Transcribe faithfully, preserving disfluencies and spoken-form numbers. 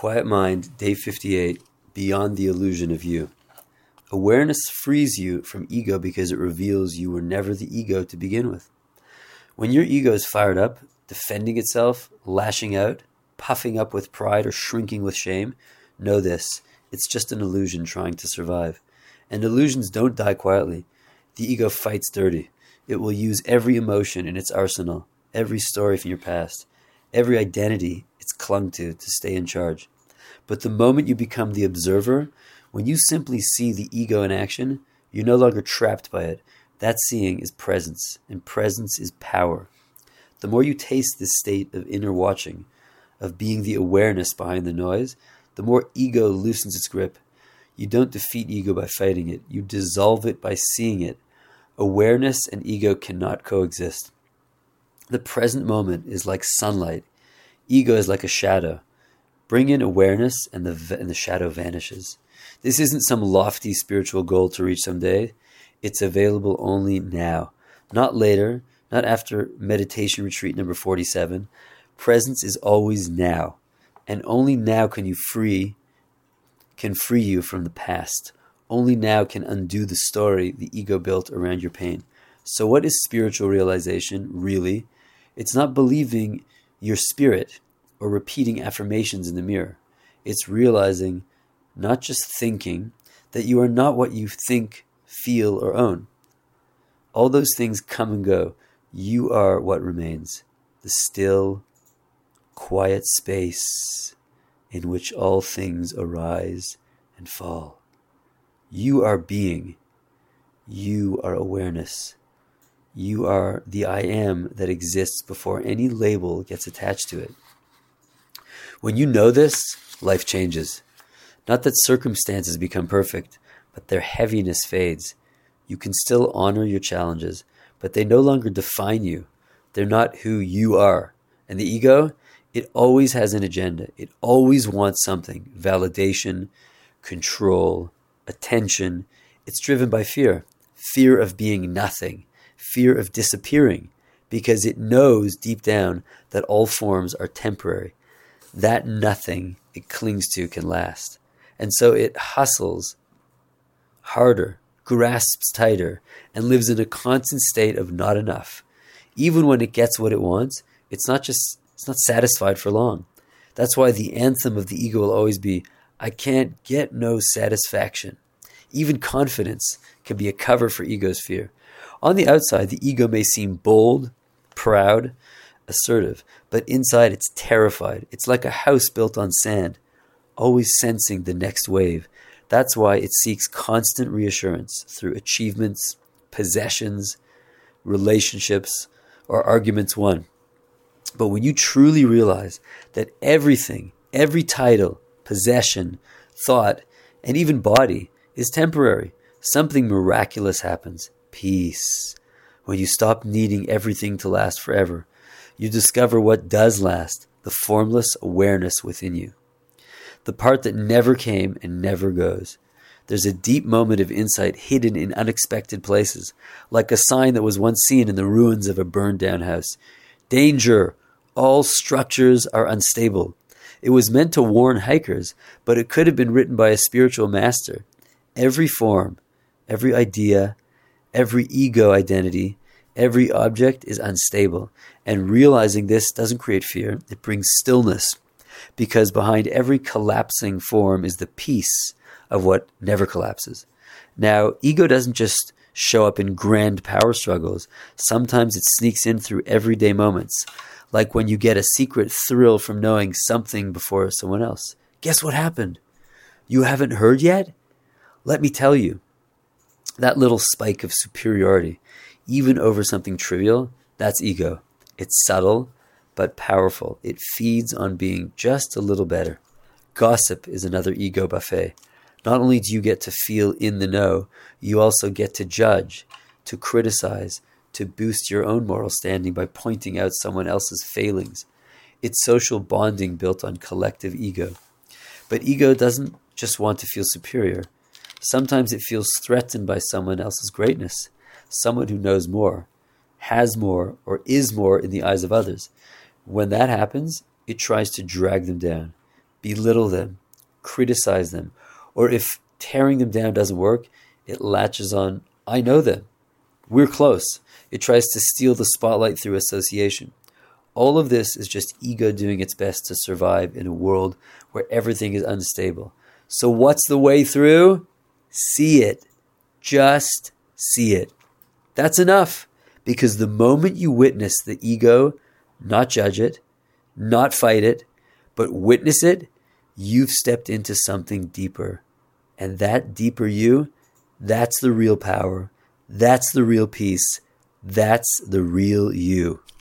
Quiet Mind, Day fifty-eight, Beyond the Illusion of You. Awareness frees you from ego because it reveals you were never the ego to begin with. When your ego is fired up, defending itself, lashing out, puffing up with pride, or shrinking with shame, know this: it's just an illusion trying to survive. And illusions don't die quietly. The ego fights dirty. It will use every emotion in its arsenal, every story from your past, every identity it's clung to to stay in charge. But the moment you become the observer, when you simply see the ego in action, you're no longer trapped by it. That seeing is presence, and presence is power. The more you taste this state of inner watching, of being the awareness behind the noise, the more ego loosens its grip. You don't defeat ego by fighting it. You dissolve it by seeing it. Awareness and ego cannot coexist. The present moment is like sunlight. Ego is like a shadow. Bring in awareness and the, and the shadow vanishes. This isn't some lofty spiritual goal to reach someday. It's available only now. Not later, not after meditation retreat number forty-seven. Presence is always now. And only now can you free, can free you from the past. Only now can undo the story the ego built around your pain. So what is spiritual realization, really? It's not believing your spirit or repeating affirmations in the mirror. It's realizing, not just thinking, that you are not what you think, feel, or own. All those things come and go. You are what remains. The still, quiet space in which all things arise and fall. You are being. You are awareness. You are the I am that exists before any label gets attached to it. When you know this, life changes. Not that circumstances become perfect, but their heaviness fades. You can still honor your challenges, but they no longer define you. They're not who you are. And the ego, it always has an agenda. It always wants something: validation, control, attention. It's driven by fear. Fear of being nothing. Fear of disappearing. Because it knows deep down that all forms are temporary. That nothing it clings to can last. And so it hustles harder, grasps tighter, and lives in a constant state of not enough. Even when it gets what it wants, it's not just it's not satisfied for long. That's why the anthem of the ego will always be, I can't get no satisfaction. Even confidence can be a cover for ego's fear. On the outside, the ego may seem bold, proud, assertive, but inside it's terrified. It's like a house built on sand, always sensing the next wave. That's why it seeks constant reassurance through achievements, possessions, relationships, or arguments won. But when you truly realize that everything, every title, possession, thought, and even body is temporary, something miraculous happens. Peace. When you stop needing everything to last forever, you discover what does last, the formless awareness within you. The part that never came and never goes. There's a deep moment of insight hidden in unexpected places, like a sign that was once seen in the ruins of a burned down house. Danger! All structures are unstable. It was meant to warn hikers, but it could have been written by a spiritual master. Every form, every idea, every ego identity, every object is unstable. And realizing this doesn't create fear, it brings stillness. Because behind every collapsing form is the peace of what never collapses. Now, ego doesn't just show up in grand power struggles. Sometimes it sneaks in through everyday moments, like when you get a secret thrill from knowing something before someone else. Guess what happened? You haven't heard yet? Let me tell you. That little spike of superiority, even over something trivial, that's ego. It's subtle, but powerful. It feeds on being just a little better. Gossip is another ego buffet. Not only do you get to feel in the know, you also get to judge, to criticize, to boost your own moral standing by pointing out someone else's failings. It's social bonding built on collective ego. But ego doesn't just want to feel superior. Sometimes it feels threatened by someone else's greatness, someone who knows more, has more, or is more in the eyes of others. When that happens, it tries to drag them down. belittle them, criticize them, or if tearing them down doesn't work, it latches on, I know them. We're close. It tries to steal the spotlight through association. All of this is just ego doing its best to survive in a world where everything is unstable. So what's the way through? See it. Just see it. That's enough. Because the moment you witness the ego, not judge it, not fight it, but witness it, you've stepped into something deeper. And that deeper you, that's the real power. That's the real peace. That's the real you.